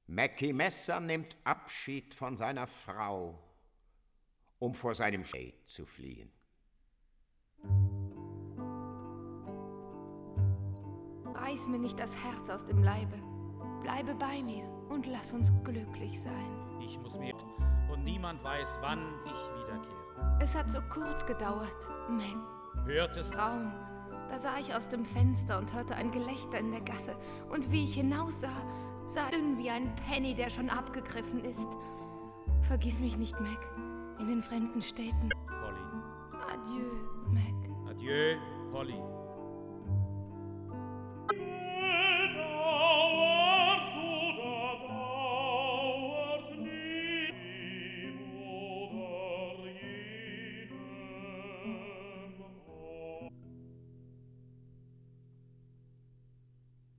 Mackie Messer nimmt Abschied von seiner Frau, um vor seinem Shade zu fliehen. Reiß mir nicht das Herz aus dem Leibe. Bleibe bei mir und lass uns glücklich sein. Ich muss mir und niemand weiß, wann ich wiederkehre. Es hat so kurz gedauert, Mac. Hört es? Traum. Da sah ich aus dem Fenster und hörte ein Gelächter in der Gasse. Und wie ich hinaussah, sah dünn wie ein Penny, der schon abgegriffen ist. Vergiss mich nicht, Mac. In den fremden Städten. Polly. Adieu, Mac. Adieu, Polly.